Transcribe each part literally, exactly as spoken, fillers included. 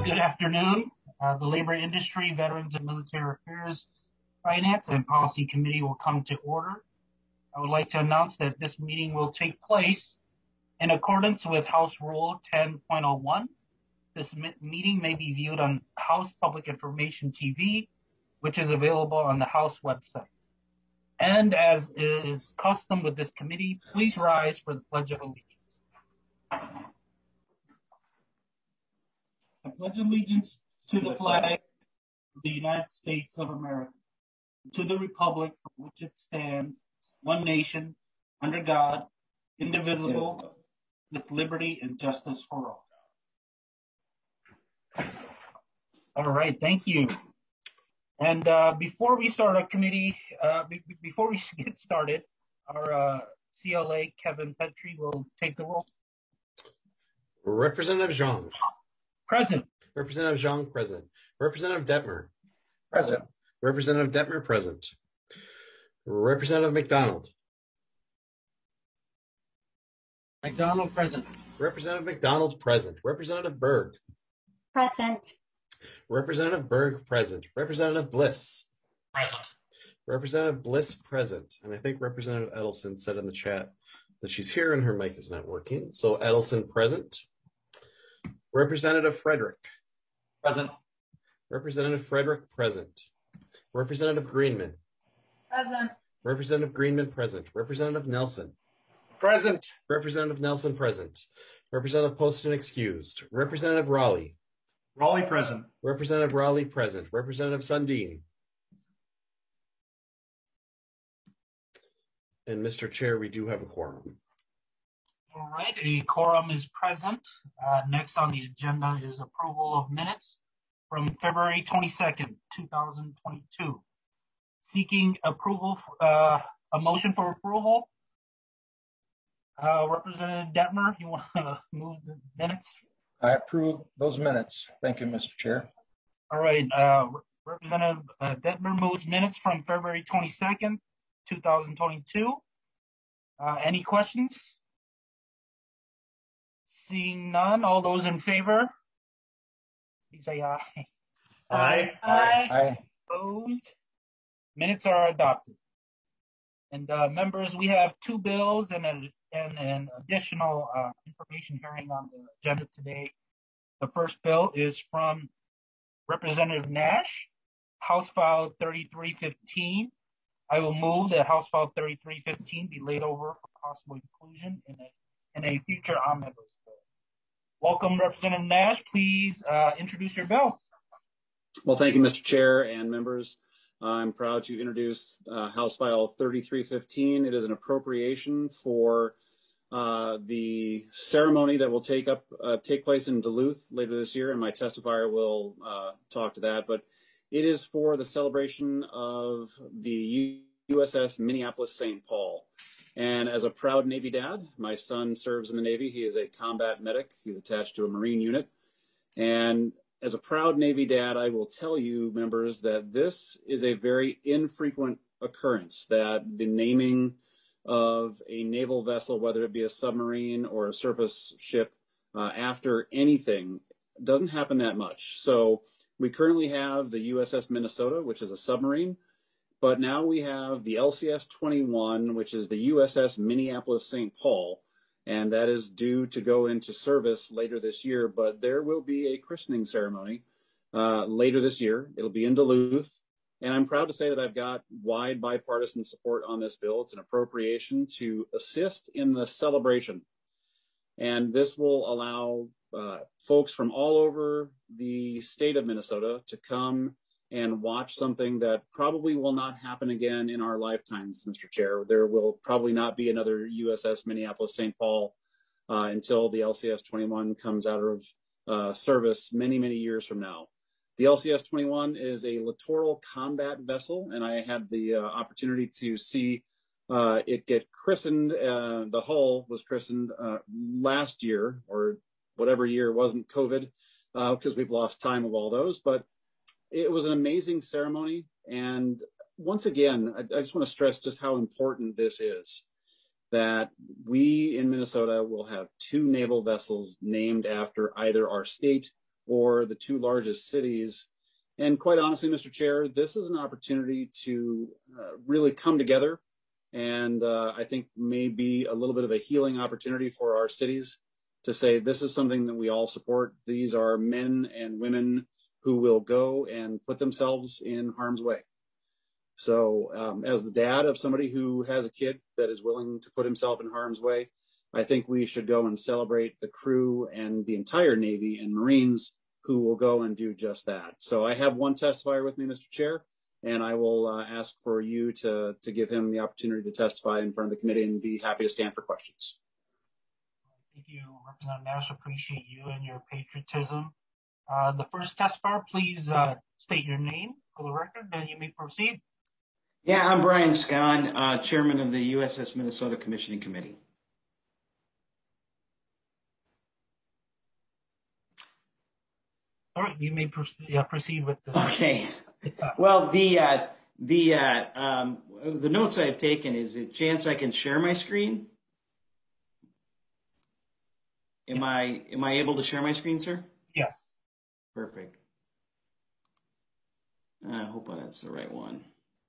good afternoon. Uh, the Labor Industry, Veterans and Military Affairs, Finance and Policy Committee will come to order. I would like to announce that this meeting will take place in accordance with House Rule ten point oh one. This meeting may be viewed on House Public Information T V, which is available on the House website. And as is custom with this committee, please rise for the Pledge of Allegiance. I pledge allegiance to the flag of the United States of America, to the republic for which it stands, one nation, under God, indivisible, with liberty and justice for all. All right, thank you. And uh, before we start our committee, uh, be- before we get started, our uh, C L A, Kevin Petrie, will take the roll. Representative Zhang. Present. Representative Zhang, present. Representative Detmer. Present. Representative Detmer, present. Representative McDonald. McDonald, present. Representative McDonald, present. Representative Berg. Present. Representative Berg, present. Representative Bliss. Present. Representative Bliss, present. And I think Representative Edelson said in the chat that she's here and her mic is not working. So Edelson, present. Representative Frederick. Present. Representative Frederick, present. Representative Greenman. Present. Representative Greenman, present. Representative Nelson. Present. Representative Nelson, present. Representative Poston, excused. Representative Raleigh. Raleigh, present. Representative Raleigh, present. Representative Sundin. And Mister Chair, we do have a quorum. All right, a quorum is present. Uh, next on the agenda is approval of minutes from February twenty-second, two thousand twenty-two. Seeking approval, uh, a motion for approval. Uh, Representative Detmer, you want to move the minutes? I approve those minutes. Thank you, Mister Chair. All right, uh, Representative uh, Detmer moves minutes from February twenty-second, two thousand twenty-two. Uh, any questions? Seeing none, all those in favor, please say aye. Aye. Aye. Aye. Opposed? Minutes are adopted. And uh, members, we have two bills and an, and an additional uh, information hearing on the agenda today. The first bill is from Representative Nash, House File thirty-three fifteen. I will move that House File thirty-three fifteen be laid over for possible inclusion in a in a future omnibus bill. Welcome, Representative Nash. Please uh, introduce your bill. Well, thank you, Mister Chair and members. I'm proud to introduce uh, House File thirty-three fifteen. It is an appropriation for uh, the ceremony that will take up uh, take place in Duluth later this year, and my testifier will uh, talk to that. But it is for the celebration of the U S S Minneapolis Saint Paul. And as a proud Navy dad, my son serves in the Navy. He is a combat medic. He's attached to a Marine unit. And as a proud Navy dad, I will tell you, members, that this is a very infrequent occurrence, that the naming of a naval vessel, whether it be a submarine or a surface ship, uh, after anything doesn't happen that much. So we currently have the U S S Minnesota, which is a submarine. But now we have the L C S twenty-one, which is the U S S Minneapolis Saint Paul, and that is due to go into service later this year. But there will be a christening ceremony uh, later this year. It'll be in Duluth, and I'm proud to say that I've got wide bipartisan support on this bill. It's an appropriation to assist in the celebration, and this will allow uh, folks from all over the state of Minnesota to come and watch something that probably will not happen again in our lifetimes, Mister Chair. There will probably not be another U S S Minneapolis Saint Paul uh, until the L C S twenty-one comes out of uh, service many, many years from now. The L C S twenty-one is a littoral combat vessel, and I had the uh, opportunity to see uh, it get christened. Uh, the hull was christened uh, last year, or whatever year wasn't COVID, because uh, we've lost time of all those, but it was an amazing ceremony. And once again, I, I just want to stress just how important this is, that we in Minnesota will have two naval vessels named after either our state or the two largest cities. And quite honestly, Mister Chair, this is an opportunity to uh, really come together, and uh, I think maybe a little bit of a healing opportunity for our cities to say this is something that we all support. These are men and women who will go and put themselves in harm's way. So um, as the dad of somebody who has a kid that is willing to put himself in harm's way, I think we should go and celebrate the crew and the entire Navy and Marines who will go and do just that. So I have one testifier with me, Mister Chair, and I will uh, ask for you to, to give him the opportunity to testify in front of the committee, and be happy to stand for questions. Thank you, Representative Nash. Appreciate you and your patriotism. Uh, the first testifier, please uh, state your name for the record, and you may proceed. Yeah, I'm Brian Scahn, uh, chairman of the U S S Minnesota Commissioning Committee. All right, you may proceed, yeah, proceed with the. Okay. Well, the uh, the uh, um, the notes I've taken is a chance I can share my screen. Am yeah. I am I able to share my screen, sir? Yes. Perfect. I hope that's the right one.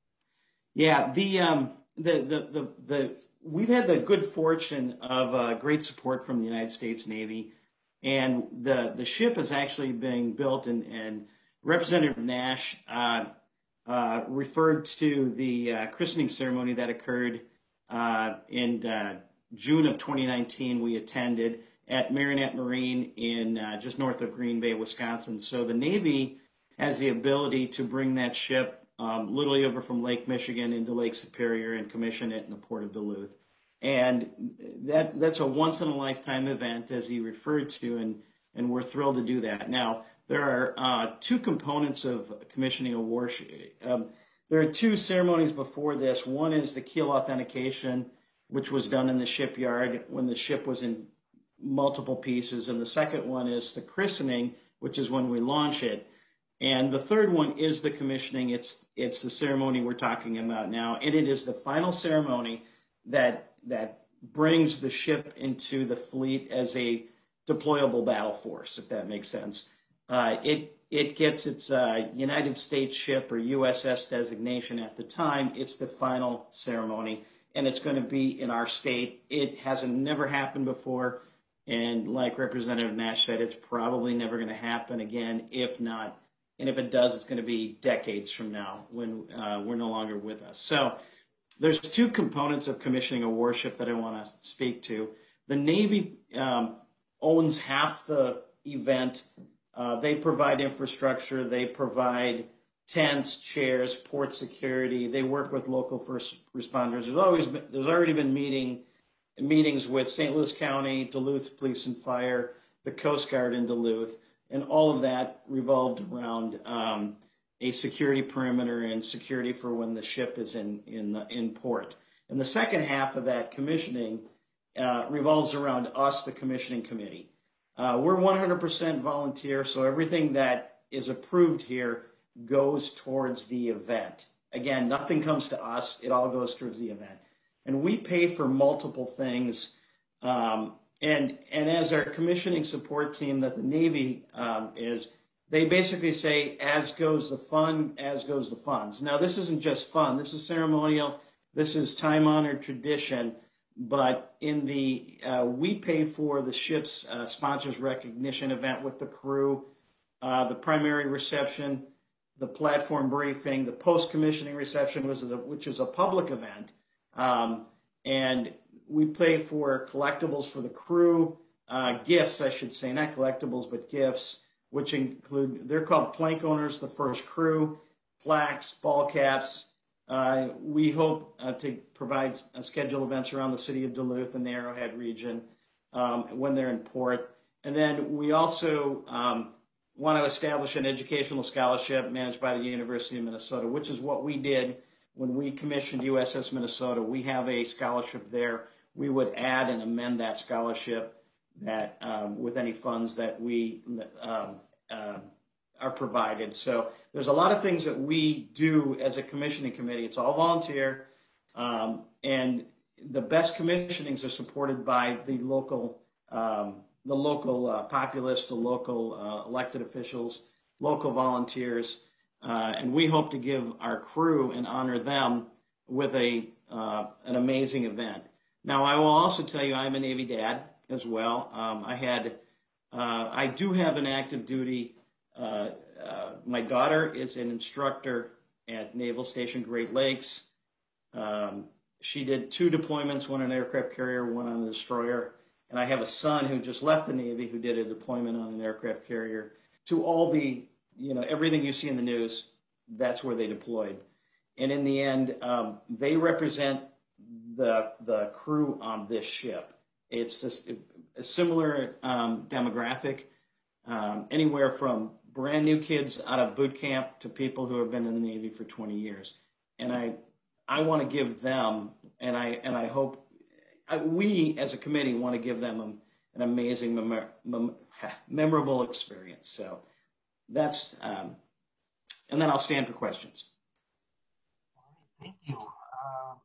Yeah, the um, the, the the the we've had the good fortune of uh, great support from the United States Navy, and the the ship is actually being built, and, and Representative Nash uh, uh, referred to the uh, christening ceremony that occurred uh, in uh, June of twenty nineteen. We attended at Marinette Marine in uh, just north of Green Bay, Wisconsin. So the Navy has the ability to bring that ship Um, literally over from Lake Michigan into Lake Superior and commission it in the Port of Duluth. And that that's a once-in-a-lifetime event, as he referred to, and, and we're thrilled to do that. Now, there are uh, two components of commissioning a warship. Um, there are two ceremonies before this. One is the keel authentication, which was done in the shipyard when the ship was in multiple pieces. And the second one is the christening, which is when we launch it. And the third one is the commissioning. It's it's the ceremony we're talking about now, and it is the final ceremony that that brings the ship into the fleet as a deployable battle force, if that makes sense. Uh, it it gets its uh, United States ship or U S S designation at the time. It's the final ceremony, and it's going to be in our state. It hasn't never happened before, and like Representative Nash said, it's probably never going to happen again, if not. And if it does, it's going to be decades from now when uh, we're no longer with us. So there's two components of commissioning a warship that I want to speak to. The Navy um, owns half the event. Uh, they provide infrastructure. They provide tents, chairs, port security. They work with local first responders. There's always been, there's already been meeting meetings with Saint Louis County, Duluth Police and Fire, the Coast Guard in Duluth. And all of that revolved around um, a security perimeter and security for when the ship is in in, the, in port. And the second half of that commissioning uh, revolves around us, the commissioning committee. Uh, we're one hundred percent volunteer, so everything that is approved here goes towards the event. Again, nothing comes to us. It all goes towards the event. And we pay for multiple things. Um, And and as our commissioning support team that the Navy um, is, they basically say, as goes the fun, as goes the funds. Now, this isn't just fun. This is ceremonial. This is time-honored tradition. But in the, uh, we pay for the ship's uh, sponsors recognition event with the crew, uh, the primary reception, the platform briefing, the post-commissioning reception, which is a, which is a public event. Um, and we pay for collectibles for the crew, uh, gifts, I should say, not collectibles, but gifts, which include, they're called plank owners, the first crew, plaques, ball caps. Uh, we hope uh, to provide uh, scheduled events around the city of Duluth and the Arrowhead region um, when they're in port. And then we also um, want to establish an educational scholarship managed by the University of Minnesota, which is what we did when we commissioned U S S Minnesota. We have a scholarship there. We would add and amend that scholarship that um, with any funds that we um, uh, are provided. So there's a lot of things that we do as a commissioning committee. It's all volunteer, um, and the best commissionings are supported by the local um, the local uh, populace, the local uh, elected officials, local volunteers, uh, and we hope to give our crew and honor them with a uh, an amazing event. Now, I will also tell you, I'm a Navy dad as well. Um, I had, uh, I do have an active duty. Uh, uh, my daughter is an instructor at Naval Station Great Lakes. Um, she did two deployments, one on an aircraft carrier, one on a destroyer. And I have a son who just left the Navy who did a deployment on an aircraft carrier. To all the, you know, everything you see in the news, that's where they deployed. And in the end, um, they represent the the crew on this ship. It's just a similar um, demographic, um, anywhere from brand new kids out of boot camp to people who have been in the Navy for twenty years. And I I want to give them, and I and I hope I, we as a committee want to give them a, an amazing, mem- mem- memorable experience. So that's, um, and then I'll stand for questions. Thank you. Uh,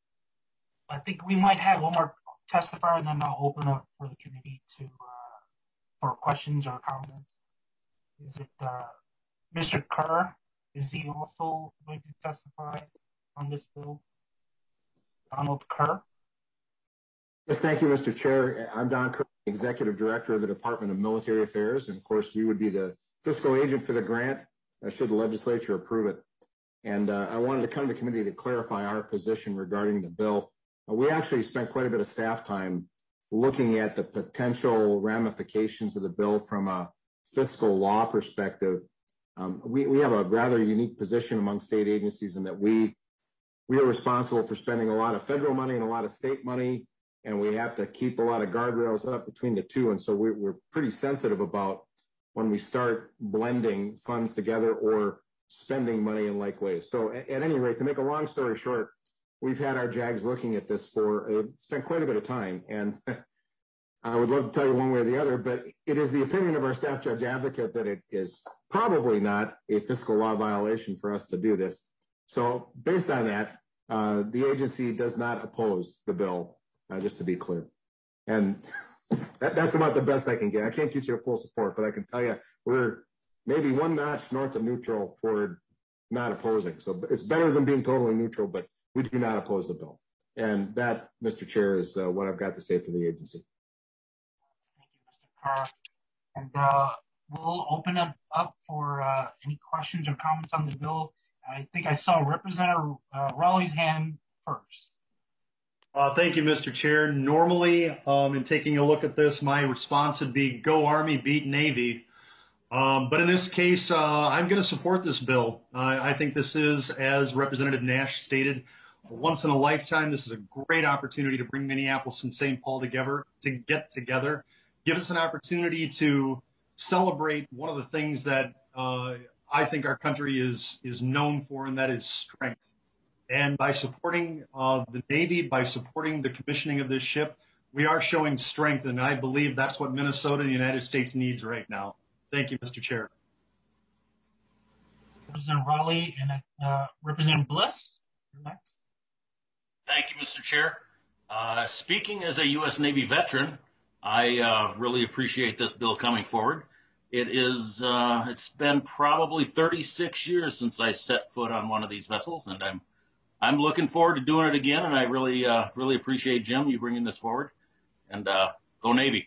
I think we might have one more testifier, and then I'll open up for the committee to uh, for questions or comments. Is it uh, Mister Kerr? Is he also going to testify on this bill? Donald Kerr? Yes, thank you, Mister Chair. I'm Don Kerr, Executive Director of the Department of Military Affairs, and of course, we would be the fiscal agent for the grant uh, should the legislature approve it. And uh, I wanted to come to the committee to clarify our position regarding the bill. Uh, we actually spent quite a bit of staff time looking at the potential ramifications of the bill from a fiscal law perspective. Um, we, we have a rather unique position among state agencies in that we we are responsible for spending a lot of federal money and a lot of state money, and we have to keep a lot of guardrails up between the two. And so we, we're pretty sensitive about when we start blending funds together or spending money in like ways. So at, at any rate, to make a long story short, we've had our J A Gs looking at this for, uh, spent quite a bit of time. And I would love to tell you one way or the other, but it is the opinion of our staff judge advocate that it is probably not a fiscal law violation for us to do this. So based on that, uh, the agency does not oppose the bill, uh, just to be clear. And that, that's about the best I can get. I can't get you a full support, but I can tell you we're maybe one notch north of neutral toward not opposing. So it's better than being totally neutral, but we do not oppose the bill. And that, Mister Chair, is uh, what I've got to say for the agency. Thank you, Mister Kerr. And uh, we'll open it up for uh, any questions or comments on the bill. I think I saw Representative uh, Raleigh's hand first. Uh, thank you, Mister Chair. Normally, um, in taking a look at this, my response would be go Army, beat Navy. Um, but in this case, uh, I'm going to support this bill. Uh, I think this is, as Representative Nash stated, once in a lifetime. This is a great opportunity to bring Minneapolis and Saint Paul together, to get together, give us an opportunity to celebrate one of the things that uh, I think our country is is known for, and that is strength. And by supporting uh, the Navy, by supporting the commissioning of this ship, we are showing strength, and I believe that's what Minnesota and the United States needs right now. Thank you, Mister Chair. Representative Raleigh and uh, Representative Bliss, you're next. Thank you, Mister Chair. Uh, speaking as a U S Navy veteran, I uh, really appreciate this bill coming forward. It is, uh, it's been probably thirty-six years since I set foot on one of these vessels, and I'm I'm looking forward to doing it again, and I really, uh, really appreciate, Jim, you bringing this forward. And uh, go Navy.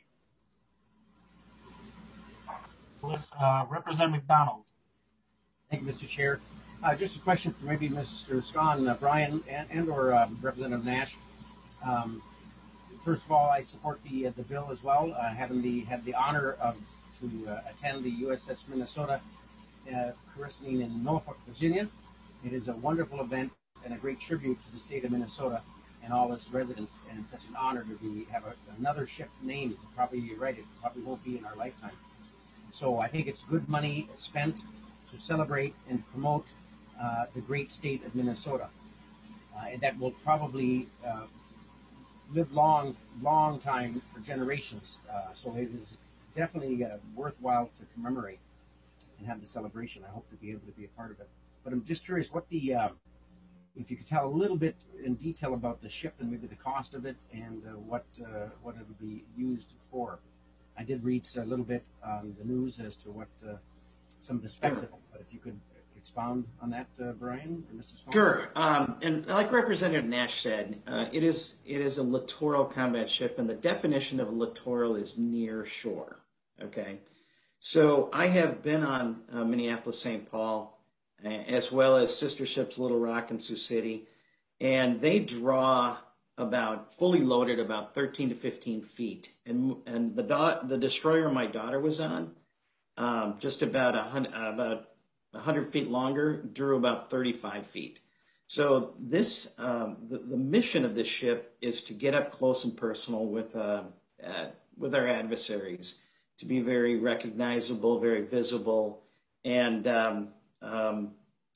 Uh, Representative McDonald. Thank you, Mister Chair. Uh, just a question for maybe Mister Scott, uh, Brian, and, and or uh, Representative Nash. Um, first of all, I support the uh, the bill as well. Uh, having the had the honor of to uh, attend the U S S Minnesota uh, christening in Norfolk, Virginia. It is a wonderful event and a great tribute to the state of Minnesota and all its residents, and it's such an honor to be have a, another ship named. Probably you're right, it probably won't be in our lifetime. So I think it's good money spent to celebrate and promote uh, the great state of Minnesota, uh, and that will probably uh, live long, long time for generations. Uh, so it is definitely uh, worthwhile to commemorate and have the celebration. I hope to be able to be a part of it. But I'm just curious what the, uh, if you could tell a little bit in detail about the ship and maybe the cost of it and uh, what uh, what it would be used for. I did read a little bit on the news as to what uh, some of the specs of it, but if you could expound on that, uh, Brian or Mister Scott? Sure. Um, and like Representative Nash said, uh, it is it is a littoral combat ship, and the definition of a littoral is near shore. Okay. So I have been on uh, Minneapolis Saint Paul, uh, as well as sister ships Little Rock and Sioux City, and they draw about fully loaded about thirteen to fifteen feet, and and the do- the destroyer my daughter was on, um, just about a hundred about a hundred feet longer, drew about thirty-five feet. So this um, the, the mission of this ship is to get up close and personal with uh, uh, with our adversaries, to be very recognizable, very visible, and um, um,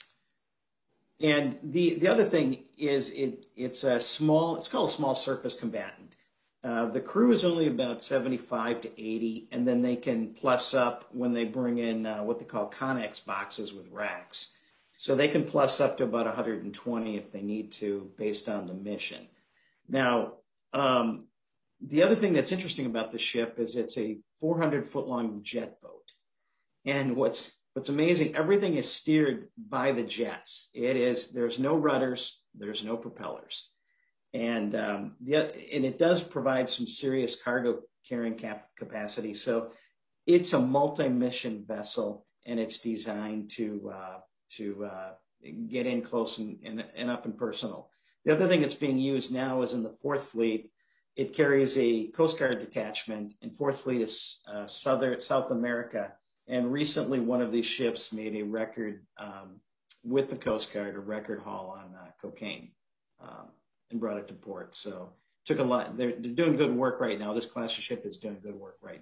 and the the other thing is it it's a small it's called a small surface combatant. Uh, the crew is only about seventy-five to eighty, and then they can plus up when they bring in uh, what they call Connex boxes with racks. So they can plus up to about one hundred twenty if they need to, based on the mission. Now, um, the other thing that's interesting about the ship is it's a four hundred foot long jet boat. And what's what's amazing, everything is steered by the jets. It is, there's no rudders, there's no propellers. And um, the, and it does provide some serious cargo carrying cap- capacity. So it's a multi-mission vessel, and it's designed to uh, to uh, get in close and, and, and up and personal. The other thing that's being used now is in the Fourth Fleet. It carries a Coast Guard detachment, and Fourth Fleet is uh, Southern South America. And recently, one of these ships made a record um, with the Coast Guard, a record haul on uh, cocaine, um, and brought it to port. So took a lot. They're, they're doing good work right now. This class of ship is doing good work right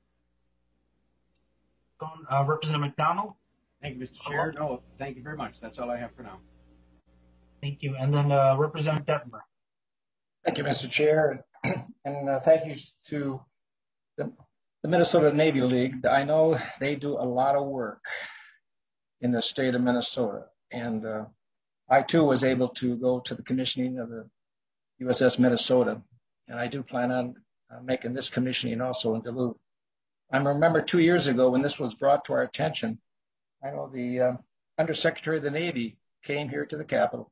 now. Uh, Representative McDonald. Thank you, Mister Chair. No, thank you very much. That's all I have for now. Thank you. And then uh, Representative Dettenbrock. Thank you, Mister Chair. And uh, thank you to the, the Minnesota Navy League. I know they do a lot of work in the state of Minnesota. And uh, I, too, was able to go to the commissioning of the U S S Minnesota. And I do plan on uh, making this commissioning also in Duluth. I remember two years ago when this was brought to our attention, I know the uh, Undersecretary of the Navy came here to the Capitol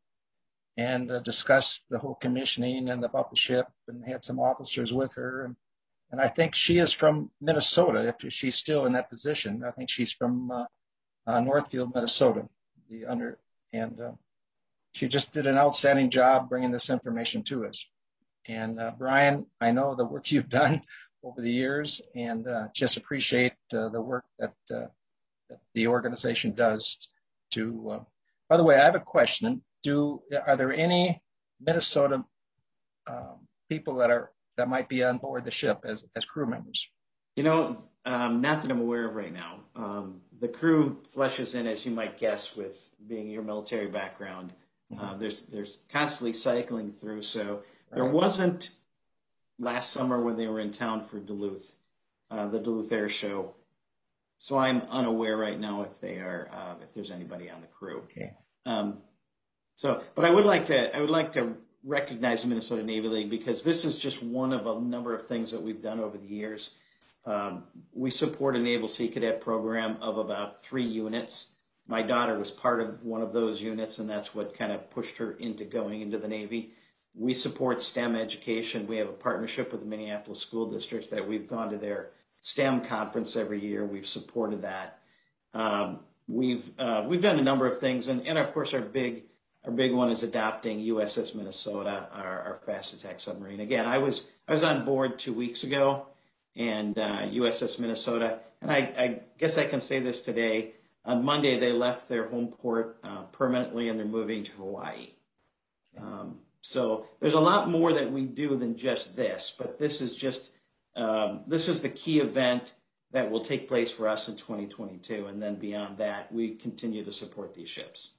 and uh, discussed the whole commissioning and about the ship, and had some officers with her. And, and I think she is from Minnesota, if she's still in that position. I think she's from uh, uh, Northfield, Minnesota. The under and uh, she just did an outstanding job bringing this information to us. And uh, Brian, I know the work you've done over the years, and uh, just appreciate uh, the work that, uh, that the organization does. To, uh, by the way, I have a question. Do are there any Minnesota um, people that are that might be on board the ship as as crew members? You know, um, not that I'm aware of right now. Um, the crew fleshes in, as you might guess, with being your military background. Mm-hmm. Uh, there's there's constantly cycling through. So right. There wasn't last summer when they were in town for Duluth, uh, the Duluth Air Show. So I'm unaware right now if they are uh, if there's anybody on the crew. Okay. Um, So, but I would like to, I would like to recognize the Minnesota Navy League, because this is just one of a number of things that we've done over the years. Um, we support a Naval Sea Cadet program of about three units. My daughter was part of one of those units, and that's what kind of pushed her into going into the Navy. We support STEM education. We have a partnership with the Minneapolis School District that we've gone to their STEM conference every year. We've supported that. Um, we've uh, we've done a number of things, and, and of course our big Our big one is adopting U S S Minnesota, our, our fast attack submarine. Again, I was I was on board two weeks ago, and uh, U S S Minnesota, and I, I guess I can say this today. On Monday, they left their home port uh, permanently, and they're moving to Hawaii. Um, so there's a lot more that we do than just this, but this is just um, this is the key event that will take place for us in twenty twenty-two, and then beyond that, we continue to support these ships.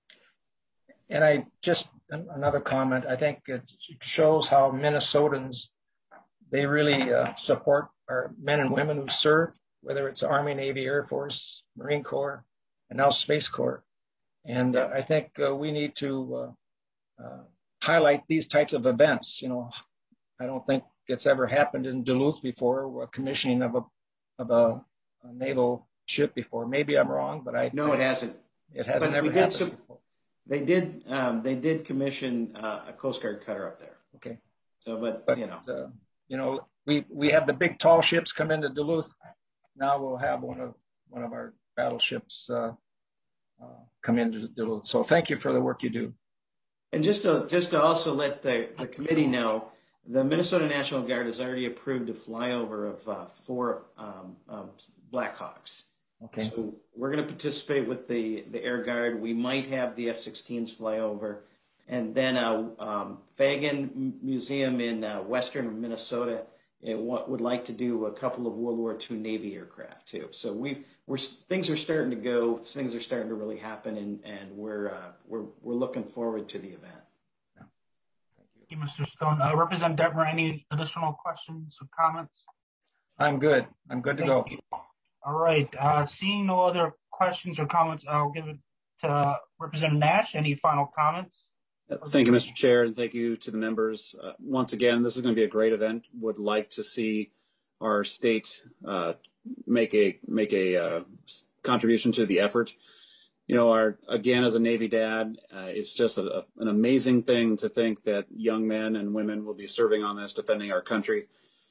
And I just, another comment, I think it shows how Minnesotans, they really uh, support our men and women who serve, whether it's Army, Navy, Air Force, Marine Corps, and now Space Corps. And uh, I think uh, we need to uh, uh, highlight these types of events. You know, I don't think it's ever happened in Duluth before, a commissioning of a of a, a naval ship before. Maybe I'm wrong, but I no, it hasn't. It hasn't but ever we did happened some, before. They did. Um, they did commission uh, a Coast Guard cutter up there. Okay. So, but, but you know, uh, you know, we we have the big tall ships come into Duluth. Now we'll have one of one of our battleships uh, uh, come into Duluth. So thank you for the work you do. And just to just to also let the, the committee know, the Minnesota National Guard has already approved a flyover of uh, four um, um, Blackhawks. Okay. So we're going to participate with the, the Air Guard. We might have the F sixteens fly over. And then uh, um, Fagan Museum in uh, western Minnesota it would like to do a couple of World War Two Navy aircraft too. So we we're things are starting to go. Things are starting to really happen, and and we're uh, we're we're looking forward to the event. Yeah. Thank you, Mister Stone. Uh, Representative Detmer, any additional questions or comments? I'm good. I'm good to Thank go. you. All right. Uh, seeing no other questions or comments, I'll give it to Representative Nash. Any final comments? Thank you, Mister Chair, and thank you to the members. Uh, once again, this is going to be a great event. Would like to see our state uh, make a make a uh, contribution to the effort. You know, our again as a Navy dad, uh, it's just a, a, an amazing thing to think that young men and women will be serving on this, defending our country.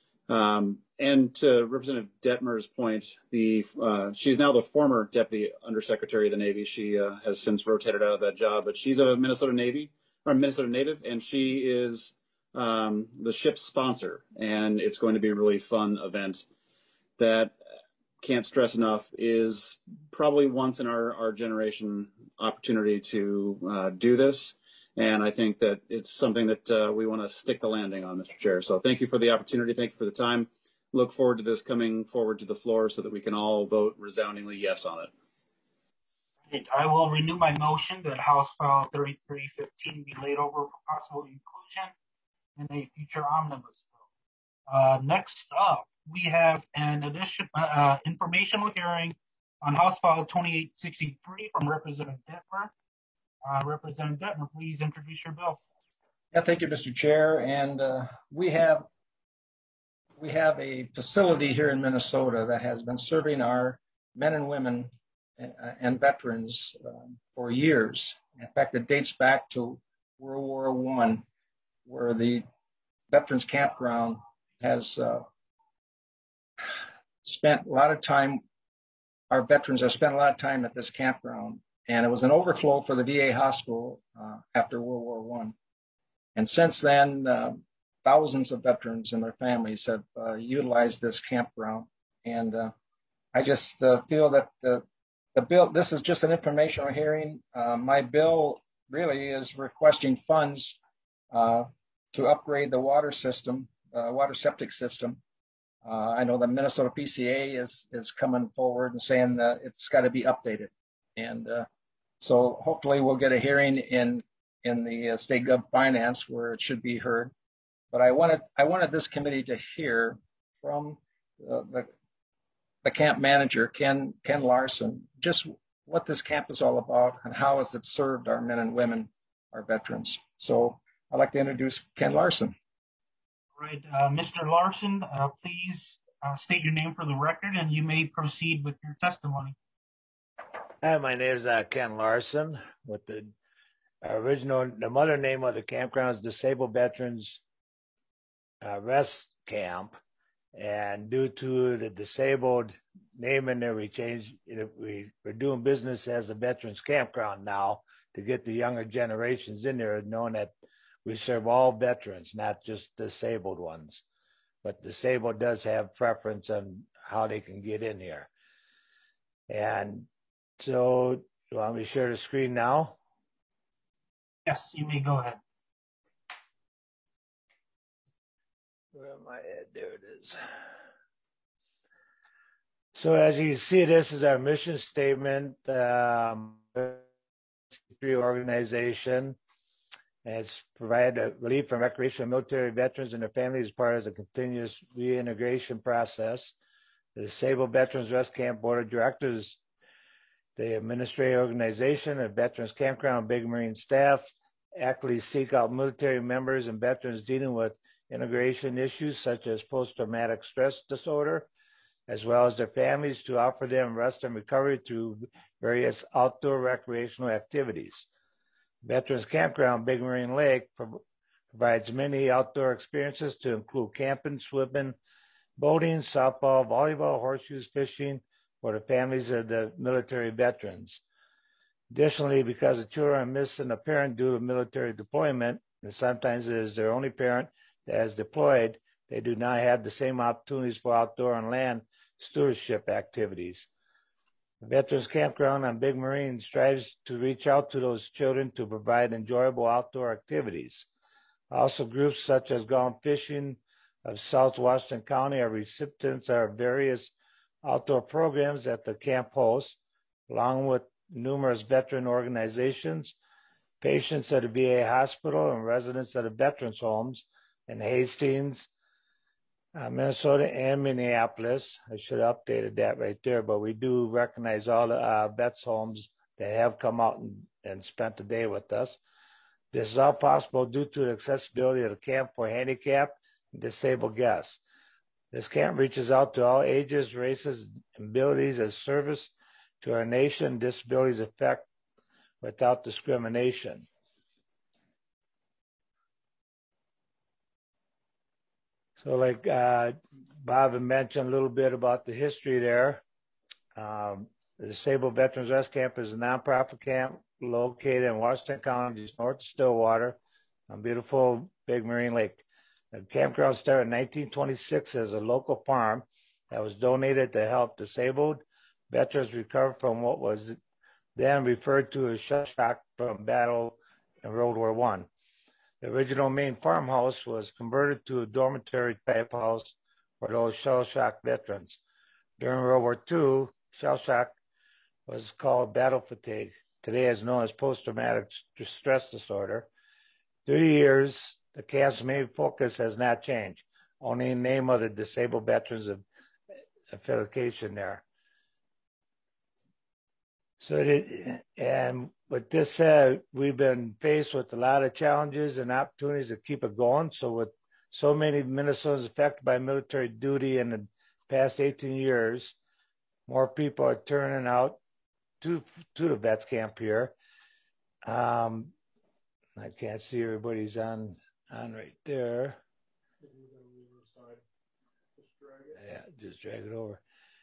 Um, and to Representative Detmer's point, the uh, she's now the former Deputy Undersecretary of the Navy. She uh, has since rotated out of that job, but she's a Minnesota Navy. or Minnesota native, and she is um, the ship's sponsor. And it's going to be a really fun event that, can't stress enough, is probably once in our, our generation opportunity to uh, do this. And I think that it's something that uh, we want to stick the landing on, Mister Chair. So thank you for the opportunity. Thank you for the time. Look forward to this coming forward to the floor so that we can all vote resoundingly yes on it. I will renew my motion that House File thirty-three fifteen be laid over for possible inclusion in a future omnibus bill. Uh, next up, we have an addition, uh, informational hearing on House File twenty-eight sixty-three from Representative Detmer. Uh, Representative Detmer, please introduce your bill. Yeah, thank you, Mister Chair. And uh, we have we have a facility here in Minnesota that has been serving our men and women and veterans um, for years. In fact, it dates back to World War One, where the Veterans Campground has uh, spent a lot of time, our veterans have spent a lot of time at this campground, and it was an overflow for the V A hospital uh, after World War One. And since then, uh, thousands of veterans and their families have uh, utilized this campground. And uh, I just uh, feel that the The bill, this is just an informational hearing. Uh, my bill really is requesting funds uh, to upgrade the water system, uh, water septic system. Uh, I know the Minnesota P C A is, is coming forward and saying that it's got to be updated. And uh, so hopefully we'll get a hearing in, in the uh, State Gov Finance where it should be heard. But I wanted, I wanted this committee to hear from uh, the the camp manager, Ken Ken Larson, just what this camp is all about and how has it served our men and women, our veterans. So I'd like to introduce Ken Larson. All right, uh, Mister Larson, uh, please uh, state your name for the record and you may proceed with your testimony. Hi, my name is uh, Ken Larson with the original, the mother name of the campground is Disabled Veterans uh, Rest Camp. And due to the disabled name in there, we changed, we, we're doing business as a Veterans Campground now to get the younger generations in there, knowing that we serve all veterans, not just disabled ones. But disabled does have preference on how they can get in here. And so, you want me to share the screen now? Yes, you may go ahead. Where am I at? There it is. So as you see, this is our mission statement. Um, organization has provided relief from recreational military veterans and their families as part of the continuous reintegration process. The Disabled Veterans Rest Camp Board of Directors, the administrative organization of Veterans Campground, Big Marine staff, actively seek out military members and veterans dealing with integration issues such as post-traumatic stress disorder, as well as their families, to offer them rest and recovery through various outdoor recreational activities. Veterans Campground Big Marine Lake pro- provides many outdoor experiences to include camping, swimming, boating, softball, volleyball, horseshoes, fishing for the families of the military veterans. Additionally, because the children are missing a parent due to military deployment, and sometimes it is their only parent that is deployed, they do not have the same opportunities for outdoor and land stewardship activities. The Veterans Campground on Big Marine strives to reach out to those children to provide enjoyable outdoor activities. Also, groups such as Gone Fishing of South Washington County are recipients of various outdoor programs that the camp hosts, along with numerous veteran organizations, patients at the V A hospital, and residents of the veterans homes in Hastings, uh, Minnesota, and Minneapolis. I should have updated that right there, but we do recognize all the uh, vets homes that have come out and, and spent the day with us. This is all possible due to the accessibility of the camp for handicapped and disabled guests. This camp reaches out to all ages, races, and abilities as service to our nation. Disabilities affect without discrimination. So like uh, Bob had mentioned a little bit about the history there. Um, the Disabled Veterans Rest Camp is a nonprofit camp located in Washington County, just north of Stillwater, on beautiful Big Marine Lake. The campground started in nineteen twenty-six as a local farm that was donated to help disabled veterans recover from what was then referred to as shell shock from battle in World War One. The original main farmhouse was converted to a dormitory type house for those shell shock veterans. During World War Two, shell shock was called battle fatigue. Today is known as post-traumatic stress disorder. Through the years, the camp's main focus has not changed, only the name of the disabled veterans of affiliation there. So, it, and with this said, we've been faced with a lot of challenges and opportunities to keep it going. So with so many Minnesotans affected by military duty in the past eighteen years, more people are turning out to, to the vets camp here. Um, I can't see everybody's on, on right there. Yeah, just drag it over.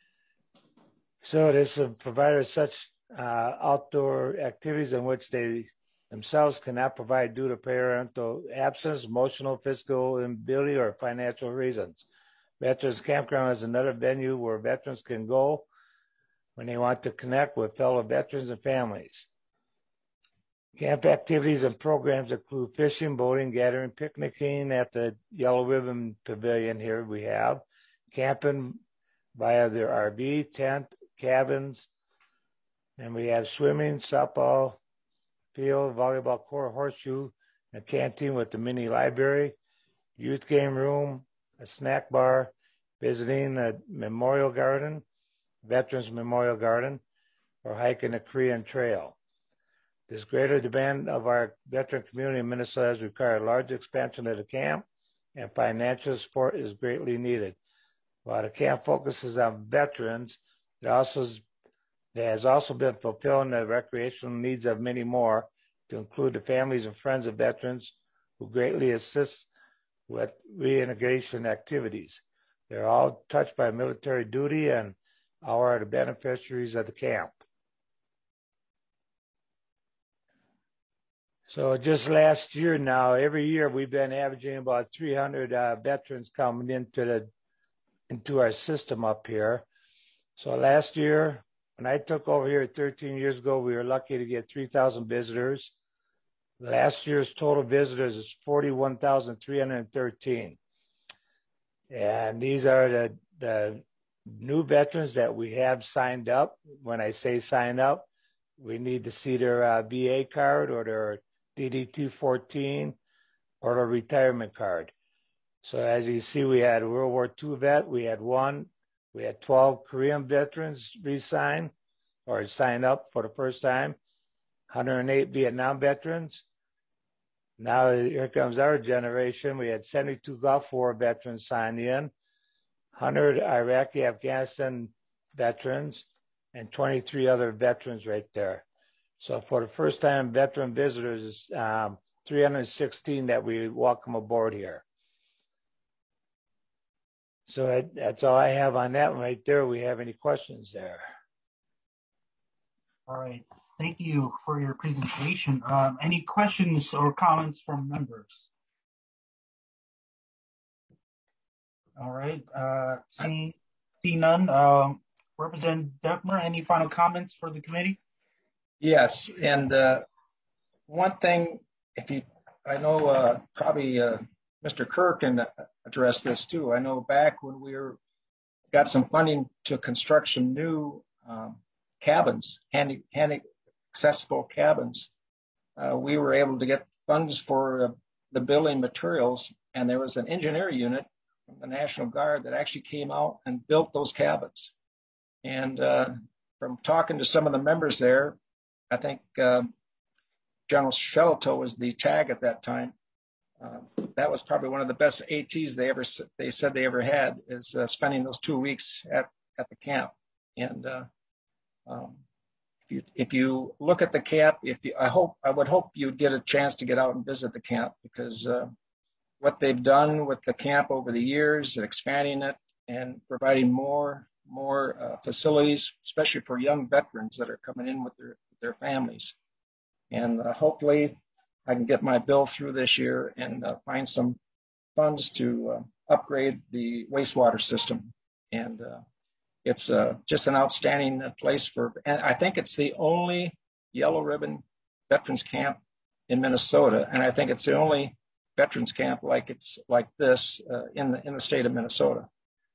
So this will provide such uh, outdoor activities in which they themselves cannot provide due to parental absence, emotional, physical inability, or financial reasons. Veterans Campground is another venue where veterans can go when they want to connect with fellow veterans and families. Camp activities and programs include fishing, boating, gathering, picnicking at the Yellow Ribbon Pavilion here we have, camping via their R V, tent, cabins, and we have swimming, softball field, volleyball court, horseshoe, a canteen with the mini library, youth game room, a snack bar, visiting a memorial garden, Veterans Memorial Garden, or hiking the Korean Trail. This greater demand of our veteran community in Minnesota has required a large expansion of the camp, and financial support is greatly needed. While the camp focuses on veterans, it also it has also been fulfilling the recreational needs of many more, to include the families and friends of veterans who greatly assist with reintegration activities. They're all touched by military duty and are the beneficiaries of the camp. So just last year now, every year we've been averaging about three hundred uh, veterans coming into the into our system up here. So last year, when I took over here thirteen years ago, we were lucky to get three thousand visitors. Last year's total visitors is forty-one thousand three hundred thirteen. And these are the, the new veterans that we have signed up. When I say sign up, we need to see their uh, V A card or their D D two fourteen or their retirement card. So as you see, we had a World War Two vet, we had one, we had twelve Korean veterans re-sign or sign up for the first time, one hundred eight Vietnam veterans, Now here comes our generation. We had seventy-two Gulf War veterans signed in, one hundred Iraqi, Afghanistan veterans, and twenty-three other veterans right there. So for the first time, veteran visitors, um, three hundred sixteen that we welcome aboard here. So that, that's all I have on that one right there. We have any questions there? All right. Thank you for your presentation. Um, any questions or comments from members? All right. Uh, see, see none. Um, Representative Detmer, any final comments for the committee? Yes, and uh, one thing, if you, I know uh, probably uh, Mister Kerr can address this too. I know back when we were got some funding to construct some new um, cabins, handy, handy accessible cabins, uh, we were able to get funds for uh, the building materials, and there was an engineer unit from the National Guard that actually came out and built those cabins. And uh, from talking to some of the members there, I think uh, General Shelto was the tag at that time. Uh, that was probably one of the best ATs they ever they said they ever had, is uh, spending those two weeks at, at the camp. And uh, um, if you if you look at the camp, if you, I hope I would hope you'd get a chance to get out and visit the camp, because uh, what they've done with the camp over the years and expanding it and providing more more uh, facilities, especially for young veterans that are coming in with their with their families. And uh, hopefully I can get my bill through this year and uh, find some funds to uh, upgrade the wastewater system. And uh, it's uh, just an outstanding uh, place for, and I think it's the only yellow ribbon veterans camp in Minnesota. And I think it's the only veterans camp like it's like this uh, in the in the state of Minnesota.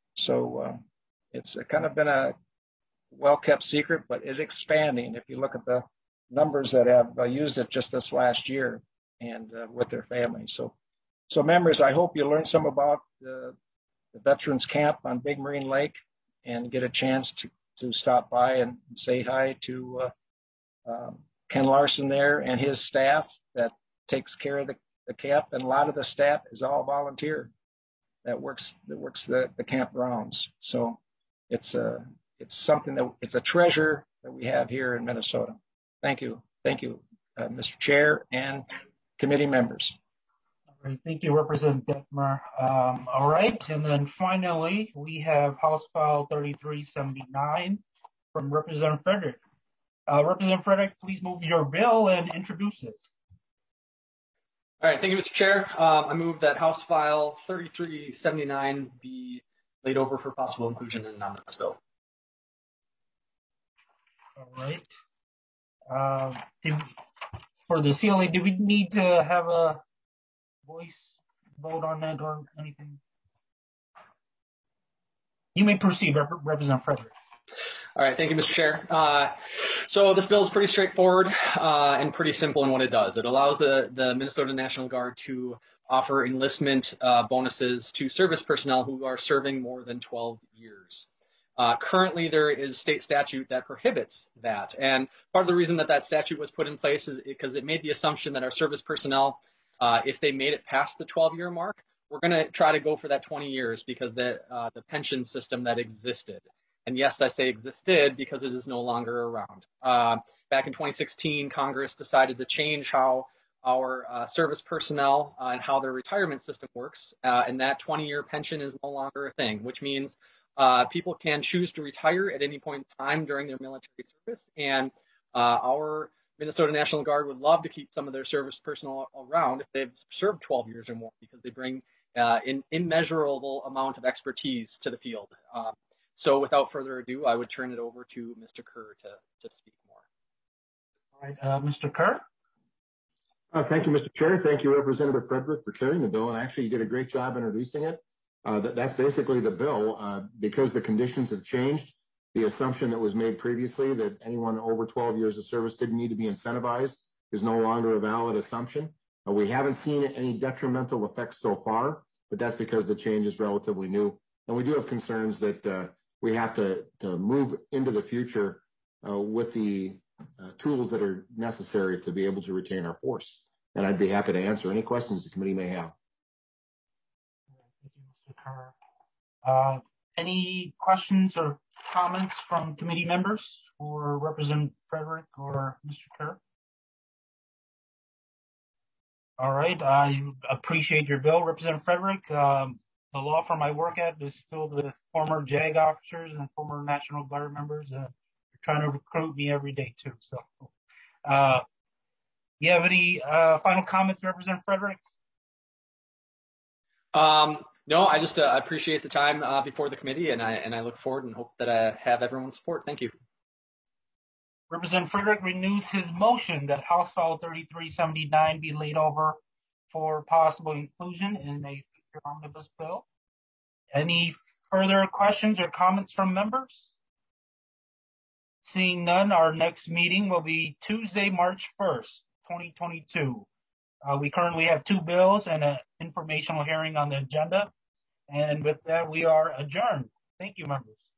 So uh, it's kind of been a well-kept secret, but it's expanding. If you look at the numbers that have uh, used it just this last year and uh, with their families. So, so members, I hope you learn some about the, the Veterans Camp on Big Marine Lake and get a chance to, to stop by and say hi to uh, um, Ken Larson there and his staff that takes care of the, the camp. And a lot of the staff is all volunteer that works that works the, the campgrounds. So it's a it's something that it's a treasure that we have here in Minnesota. Thank you. Thank you, uh, Mister Chair and committee members. All right. Thank you, Representative Detmer. Um, all right. And then finally, we have House File thirty-three seventy-nine from Representative Frederick. Uh, Representative Frederick, please move your bill and introduce it. All right. Thank you, Mister Chair. Um, I move that House File thirty-three seventy-nine be laid over for possible inclusion in an omnibus bill. All right. Uh, did, for the C L A, do we need to have a voice vote on that or anything? You may proceed, Rep Representative Frederick. All right, thank you, Mister Chair. Uh, so this bill is pretty straightforward uh, and pretty simple in what it does. It allows the, the Minnesota National Guard to offer enlistment uh, bonuses to service personnel who are serving more than twelve years. Uh, currently, there is state statute that prohibits that. And part of the reason that that statute was put in place is because it made the assumption that our service personnel, uh, if they made it past the twelve-year mark, we're going to try to go for that twenty years because the, uh, the pension system that existed. And yes, I say existed because it is no longer around. Uh, back in twenty sixteen, Congress decided to change how our uh, service personnel uh, and how their retirement system works. Uh, and that twenty-year pension is no longer a thing, which means Uh, people can choose to retire at any point in time during their military service, and uh, our Minnesota National Guard would love to keep some of their service personnel around if they've served twelve years or more, because they bring uh, an immeasurable amount of expertise to the field. Uh, so without further ado, I would turn it over to Mister Kerr to, to speak more. All right, uh, Mister Kerr. Uh, thank you, Mister Chair. Thank you, Representative Frederick, for carrying the bill, and actually you did a great job introducing it. Uh, that, that's basically the bill. Uh, because the conditions have changed, the assumption that was made previously that anyone over twelve years of service didn't need to be incentivized is no longer a valid assumption. Uh, we haven't seen any detrimental effects so far, but that's because the change is relatively new. And we do have concerns that uh, we have to, to move into the future uh, with the uh, tools that are necessary to be able to retain our force. and I'd be happy to answer any questions the committee may have. Thank you, Mister Kerr. Uh, any questions or comments from committee members for Representative Frederick or Mister Kerr? All right, I appreciate your bill, Representative Frederick. Um, the law firm I work at is filled with former JAG officers and former National Guard members. Uh, they're trying to recruit me every day too. So, uh, you have any uh, final comments, Representative Frederick? Um, no, I just uh, appreciate the time uh, before the committee, and I and I look forward and hope that I have everyone's support. Thank you. Representative Frederick renews his motion that House File thirty-three seventy-nine be laid over for possible inclusion in a future omnibus bill. Any further questions or comments from members? Seeing none, our next meeting will be Tuesday, March first, twenty twenty-two. Uh, we currently have two bills and an informational hearing on the agenda. And with that, we are adjourned. Thank you, members.